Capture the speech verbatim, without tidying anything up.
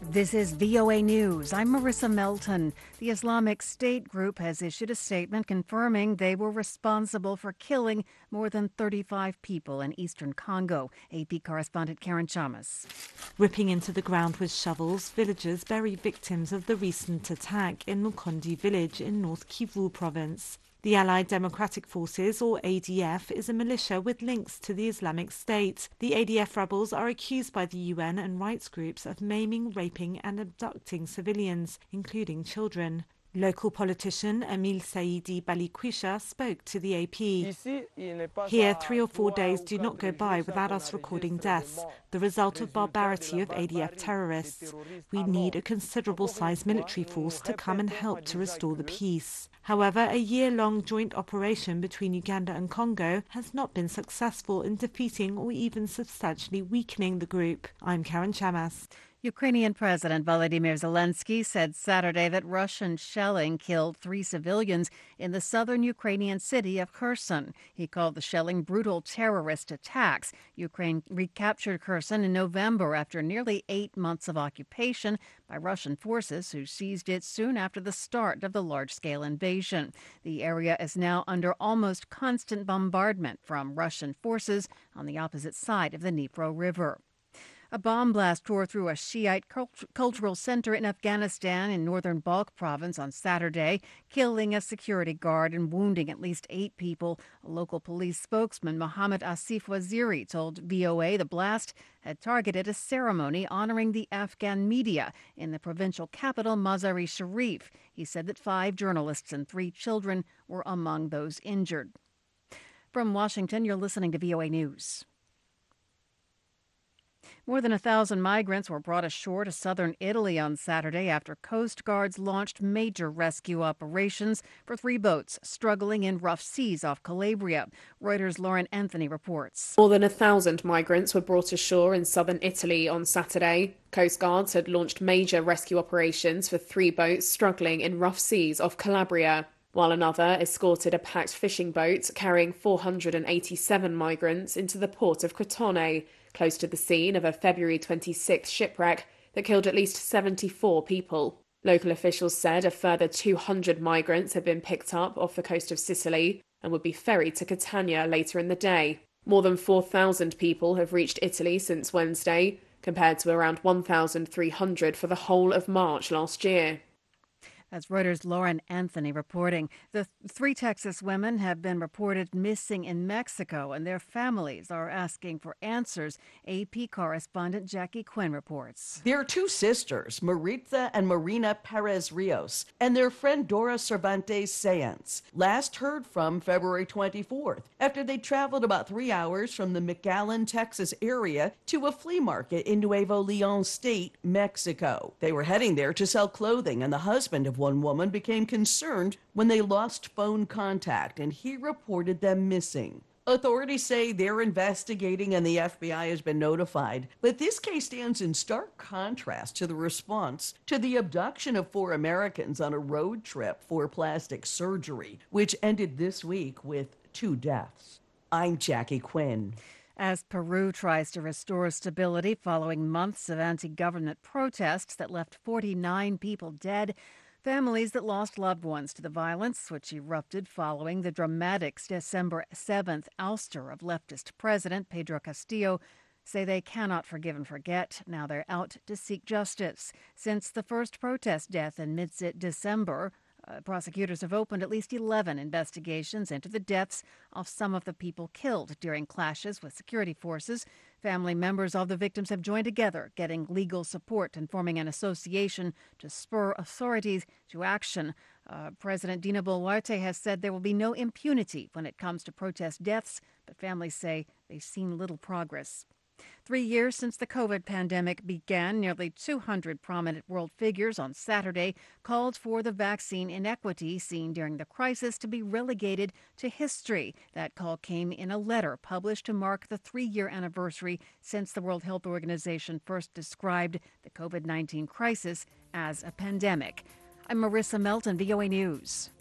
This is V O A News. I'm Marissa Melton. The Islamic State group has issued a statement confirming they were responsible for killing more than thirty-five people in eastern Congo. A P correspondent Karen Chamas. Ripping into the ground with shovels, villagers bury victims of the recent attack in Mukondi village in North Kivu province. The Allied Democratic Forces, or A D F, is a militia with links to the Islamic State. The A D F rebels are accused by the U N and rights groups of maiming, raping and abducting civilians, including children. Local politician Emile Saidi Balikwisha spoke to the A P. Here, three or four days do not go by without us recording deaths, the result of barbarity of A D F terrorists. We need a considerable-sized military force to come and help to restore the peace. However, a year-long joint operation between Uganda and Congo has not been successful in defeating or even substantially weakening the group. I'm Karen Chamas. Ukrainian President Volodymyr Zelensky said Saturday that Russian shelling killed three civilians in the southern Ukrainian city of Kherson. He called the shelling brutal terrorist attacks. Ukraine recaptured Kherson in November after nearly eight months of occupation by Russian forces who seized it soon after the start of the large-scale invasion. The area is now under almost constant bombardment from Russian forces on the opposite side of the Dnipro River. A bomb blast tore through a Shiite cult- cultural center in Afghanistan in northern Balkh province on Saturday, killing a security guard and wounding at least eight people. A local police spokesman, Mohammed Asif Waziri, told V O A the blast had targeted a ceremony honoring the Afghan media in the provincial capital, Mazar-e Sharif. He said that five journalists and three children were among those injured. From Washington, you're listening to V O A News. More than a thousand migrants were brought ashore to southern Italy on Saturday after Coast Guards launched major rescue operations for three boats struggling in rough seas off Calabria. Reuters' Lauren Anthony reports. More than a thousand migrants were brought ashore in southern Italy on Saturday. Coast Guards had launched major rescue operations for three boats struggling in rough seas off Calabria, while another escorted a packed fishing boat carrying four hundred eighty-seven migrants into the port of Crotone, close to the scene of a February twenty-sixth shipwreck that killed at least seventy-four people. Local officials said a further two hundred migrants had been picked up off the coast of Sicily and would be ferried to Catania later in the day. More than four thousand people have reached Italy since Wednesday, compared to around one thousand three hundred for the whole of March last year. That's Reuters' Lauren Anthony reporting. The th- three Texas women have been reported missing in Mexico, and their families are asking for answers. A P correspondent Jackie Quinn reports. There are two sisters, Maritza and Marina Perez Rios, and their friend Dora Cervantes Sáenz, last heard from February twenty-fourth, after they traveled about three hours from the McAllen, Texas area to a flea market in Nuevo León State, Mexico. They were heading there to sell clothing, and the husband of one woman became concerned when they lost phone contact, and he reported them missing. Authorities say they're investigating and the F B I has been notified, but this case stands in stark contrast to the response to the abduction of four Americans on a road trip for plastic surgery, which ended this week with two deaths. I'm Jackie Quinn. As Peru tries to restore stability following months of anti-government protests that left forty-nine people dead, families that lost loved ones to the violence, which erupted following the dramatic December seventh ouster of leftist President Pedro Castillo, say they cannot forgive and forget. Now they're out to seek justice. Since the first protest death in mid-December, Uh, prosecutors have opened at least eleven investigations into the deaths of some of the people killed during clashes with security forces. Family members of the victims have joined together, getting legal support and forming an association to spur authorities to action. Uh, President Dina Boluarte has said there will be no impunity when it comes to protest deaths, but families say they've seen little progress. Three years since the COVID pandemic began, nearly two hundred prominent world figures on Saturday called for the vaccine inequity seen during the crisis to be relegated to history. That call came in a letter published to mark the three-year anniversary since the World Health Organization first described the COVID nineteen crisis as a pandemic. I'm Marissa Melton, V O A News.